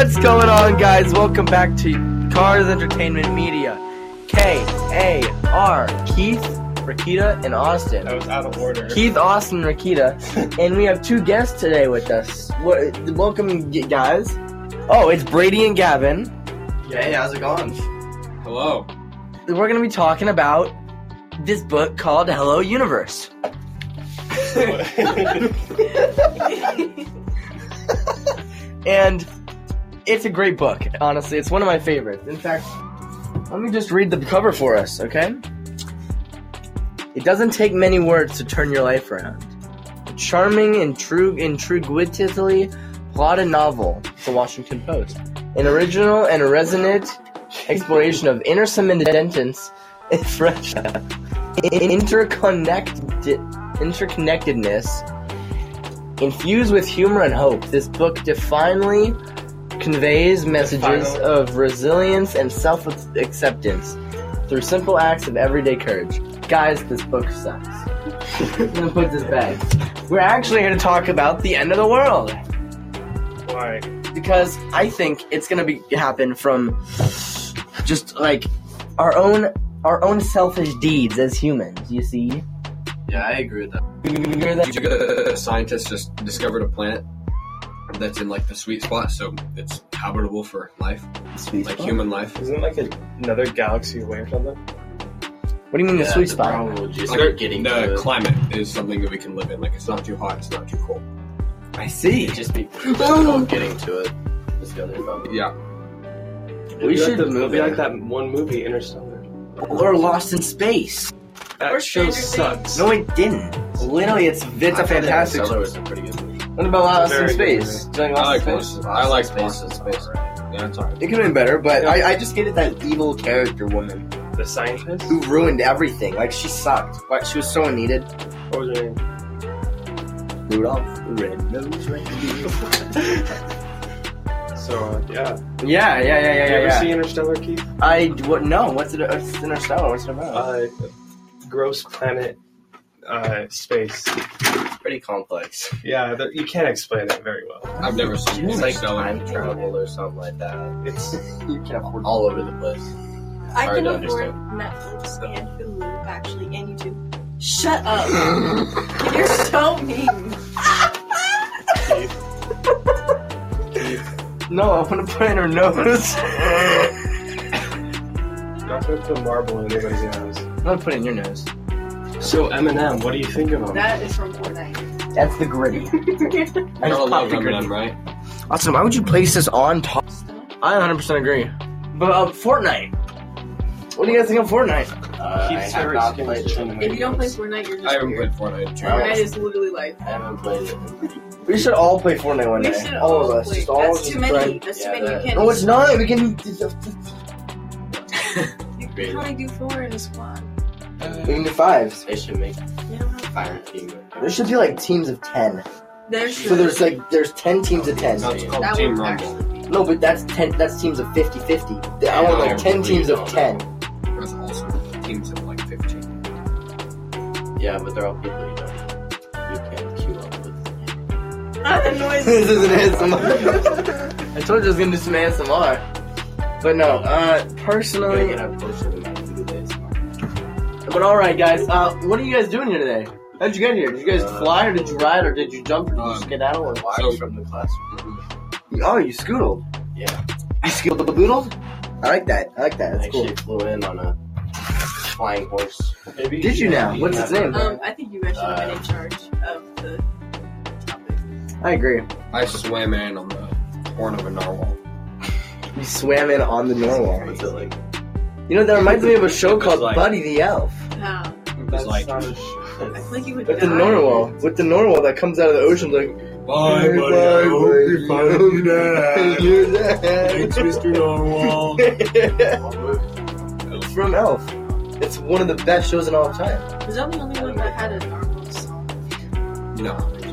What's going on, guys? Welcome back to Cars Entertainment Media. K-A-R, Keith, Rakita, and Austin. That was out of order. Keith, Austin, Rakita. And we have two guests today with us. Welcome, guys. Oh, it's Brady and Gavin. Hey, how's it going? Hello. We're going to be talking about this book called Hello Universe. And it's a great book, honestly. It's one of my favorites. In fact, let me just read the cover for us, okay? It doesn't take many words to turn your life around. A charming and intriguingly plotted novel, The Washington Post. An original and resonant exploration of interdependence and fresh interconnectedness. Infused with humor and hope, this book definitely conveys messages of resilience and self-acceptance through simple acts of everyday courage. Guys, this book sucks. I'm gonna put this back. We're actually here to talk about the end of the world. Why? Because I think it's gonna happen from just like our own selfish deeds as humans, you see? Yeah, I agree with that. Scientists just discovered a planet that's in like the sweet spot, so it's habitable for life, human life. Isn't it like another galaxy away or something? What do you mean the sweet spot? Problem just Like, getting the to it. climate is something that we can live in. Like, it's not too hot, it's not too cold. I see. It'd just be difficult getting to it. Let's go there, Bob. Yeah. We should It'll be like that one movie, Interstellar. Or Lost in Space. That show sucks. No, it didn't. Literally, it's a fantastic. Interstellar was a pretty good movie. What about Lost in Very good Space? movie. Do you like I Lost like in Lost. Space? I like Space Lost in is Space. alright. Yeah, it's alright. It could have been better, but Yeah. I just hated that evil character woman The Scientist? who ruined everything. Like, she sucked. But she was so unneeded. What was her name? Rudolph the Red-Nosed Reindeer. So, yeah. Yeah. You ever see Interstellar, Keith? No, what's Interstellar? What's it about? Gross planet, space. Pretty complex. Yeah, you can't explain it very well. I've never seen It's like Interstellar. time travel or something like that. It's You can't afford All over the place. I Hard can to afford understand. Netflix and Hulu, actually, and YouTube. Shut up! You're so mean. No, I want to put it in her nose. not going to put marble in anybody's nose. I'm going to put it in your nose. So, Eminem, what do you think of him? That is from Fortnite. That's the gritty. I don't love Eminem, right? Austin, why would you place this on top? I 100% agree. But Fortnite. What do you guys think of Fortnite? I Keith's have favorite not skin played is it. Trin If you don't play Fortnite, you're just I haven't weird. played Fortnite. Fortnite is literally life. I haven't played it. We should all play Fortnite one We day. should all of us. play. Just all That's of us too just many. play. That's Yeah, too many. You can't. No, it's not. We can. You can only do 4 in a squad. We can do 5s. They should make You don't have fire team. There should be like teams of 10. There's So there's 10 teams of 10. No, it's called that Team would Rumble. actually be. No, but that's teams of 50-50. I want like 10 teams of 10. There's also teams of like 15. Yeah, but they're all people you can't queue up with. Ah, the noise. This isn't ASMR. I told you I was gonna do some ASMR. But no, personally. I posted in my 2 days. But alright, guys. What are you guys doing here today? How'd you get here? Did you guys fly, or did you ride, or did you jump, or did you skedaddle? Or Live from the classroom. Oh, you scoodled. Yeah. You scoodled? I like that. I That's cool. actually flew in on a flying horse. Maybe Did you now? What's its name? I think you guys should have been in charge of the topic. I agree. I swam in on the horn of a narwhal. You swam in on the narwhal. What's it like? You know, that reminds me of a show It was called like- Buddy the Elf. How? It was like, I feel like you would With the die. narwhal. With the narwhal that comes out of the ocean like, bye, buddy, I hope you find your dad. Your dad. It's Mr. Narwhal. It's from Elf. It's one of the best shows in all time. Was that the only one that had a narwhal song? No.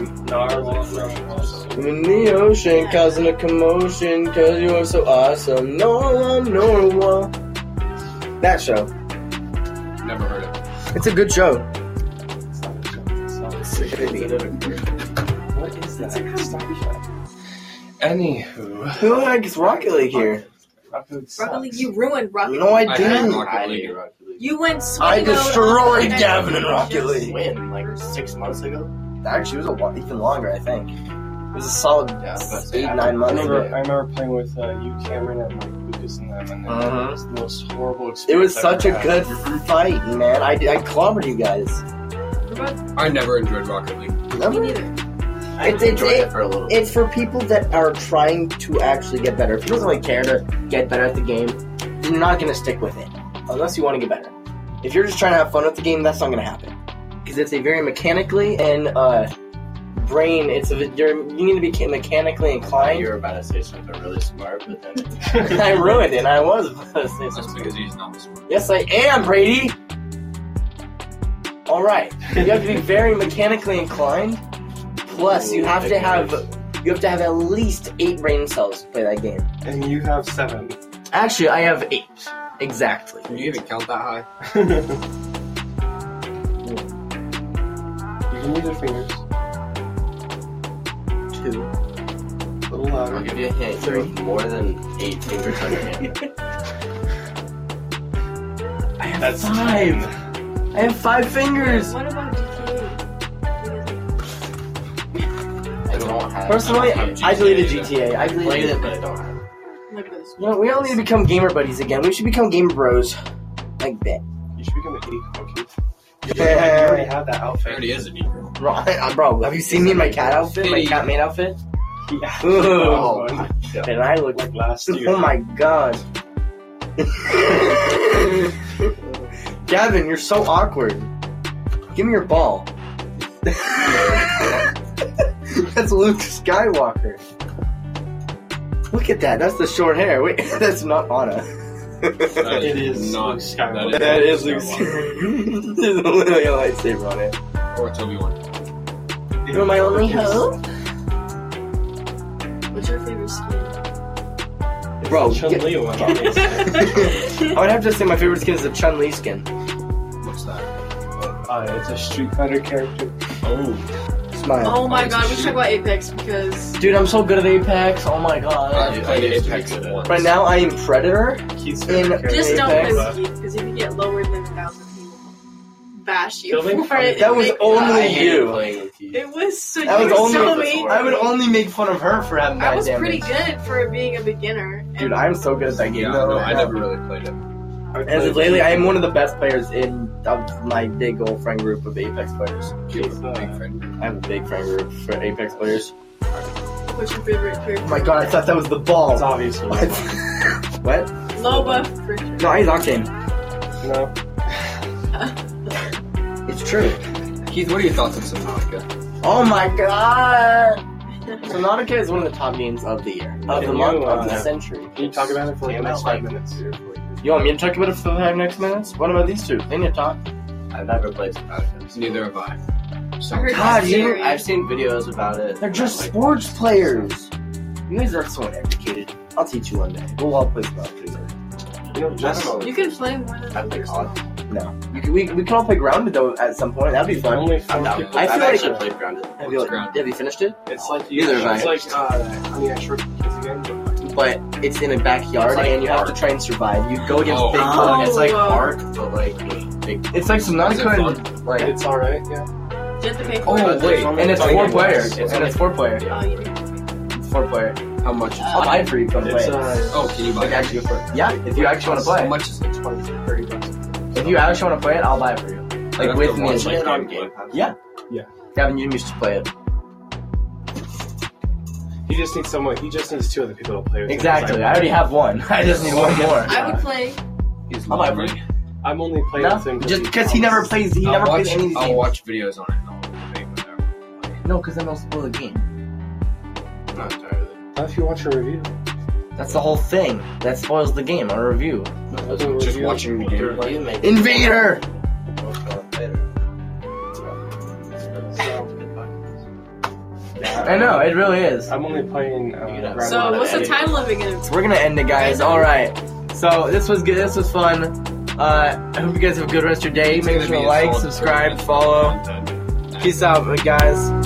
I'm in the ocean, causing a commotion, cause you are so awesome. Narwhal. That show. Never heard it. It's a good show. What is that? Anywho. Who the heck is Rocket League here? Rocket League Rocket League, sucks. you ruined Rocket League. No, I I hate didn't. Rocket I League. hate Rocket League. You went I sweating out destroyed all Gavin in night. Rocket League. When? Like 6 months ago? Actually, it was even longer, I think. It was a solid Yeah, I was about to say, 8-9 I months remember, ago. I remember playing with you, Cameron, and Mike Lucas and them, and Uh-huh. it was the most horrible experience. It was I've such a ever had. good fight, man. I clobbered you guys. What about- I never enjoyed Rocket League. Me Remember? neither. I It's- enjoyed it- it for a little bit. It's for people that are trying to actually get better. If you don't really care to get better at the game, then you're not going to stick with it. Unless you want to get better. If you're just trying to have fun with the game, that's not going to happen. Because it's a very mechanically and brain, you need to be mechanically You inclined. were about to say something really smart, but then I ruined it, and I was about to say That's something. because he's not smart. Yes, I am, Brady! Alright, you have to be very mechanically inclined. Plus, you have to have at least 8 brain cells to play that game. And you have 7. Actually, I have 8. Exactly. Can you even count that high? You can use your fingers. 2. A little I'll louder. give you a hint. You have more than 8 fingers on your hand. I have That's 5. I have 5 fingers. What about GTA? I don't have. Personally, I don't have I deleted GTA. GTA. I I played deleted it, it. but I don't have it. Look at this. You know, we all need to become gamer buddies again. We should become gamer bros. Like that. You should become an e-girl, Keith. You Yeah. already have that There outfit. already is a Negro. Bro, have you seen me in my cat outfit? My cat maid outfit? Yeah. Ooh. Oh, And I look like last year. Oh my god. Gavin, you're so awkward. Give me your ball. That's Luke Skywalker. Look at that. That's the short hair. Wait, that's not Anna. That It is not Luke Skywalker. That is Luke Skywalker. There's literally a lightsaber on it. Or it's Obi-Wan. You're my only hope. What's your favorite skin? Bro, Chun-Li one, obviously. I would have to say my favorite skin is the Chun-Li skin. What's that? It's a Street Fighter character. Oh. Smile. Oh my it's god, a we should talk about Apex because Dude, I'm so good at Apex. Oh my god. I've played I used to be Apex good at it. once. Right now, I am Predator. Keith's In- favorite character. just don't Apex. play with Keith because if you get lower than 1,000, he will bash you Building for it. That was It only I hated you. playing with you. It was so. That you was were only so the mean. sword. I would only make fun of her for having I bad was damage. pretty good for being a beginner. Dude, I'm so good at that game. Yeah, though. no, I never really played it. As of lately, I am one of the best players of my big old friend group of Apex players. You have a big friend. I have a big friend group for Apex players. What's your favorite character? Oh my god, I thought that was the ball. It's obviously What? What? Low buff for sure. No, he's Octane. No. It's true. Keith, what are your thoughts on Subnautica? Oh my god! Subnautica is one of the top games of the year, of the Can month, you, of the century. Can you talk about it for like the next 5 minutes? You want me to talk about it for the 5 next minutes? What about these two? They need to talk. I've never played Subnautica. Neither have I. So, I heard God, it's you- scary. I've seen videos about it. They're just Like, sports players. You guys are so uneducated. I'll teach you one day. We'll all play Subnautica together. You know, just I don't know. You can play more than I play COD. No. We can all play Grounded though at some point. That'd be the fun. only I'm fun down. people. I feel I've like- actually played Grounded. Have you, have you finished it? It's like Neither have I. It's like Honey, I Shrunk the Kids again. But it's in a backyard It's like and you have to Ark. try and survive. You go against Oh. big Oh. bugs. It's like wow. Ark, but like with big. It's like Is it Subnautica and like. It's alright, yeah. You have to pay for Oh it. wait, and it's It's 4 only- player. it's And only- it's 4 player. Oh, you didn't. It's 4 player. how much is I'll it? buy it for you if you want to It's play. Oh, can you buy Like it? actually, yeah. If you actually want to How play, much is it? $30. if you actually want to play it, I'll buy it for you. I'd Like have with to me. watch, Play it on gameplay. Game Pass. Yeah. Yeah. Gavin, you used to play it. He just needs someone. He just needs 2 other people to play with. him. Exactly. I already have one. I just need one more. I would play. He's I'll buy it for lovely. you. I'm only playing No, with him just because he never plays. He never plays any of these I'll games. watch videos on it and I'll debate whatever. No, because then they'll spoil the game. Not entirely. Not if you watch a review. That's the whole thing. That spoils the game. A review. Just watching the The gameplay. review makes Invader. I know it really is. I'm only playing. So, what's the time limit again? We're gonna end it, guys. All right. So this was good. This was fun. I hope you guys have a good rest of your day. It's Make gonna sure be to a like, solid subscribe, 30 follow. content. Peace out, guys.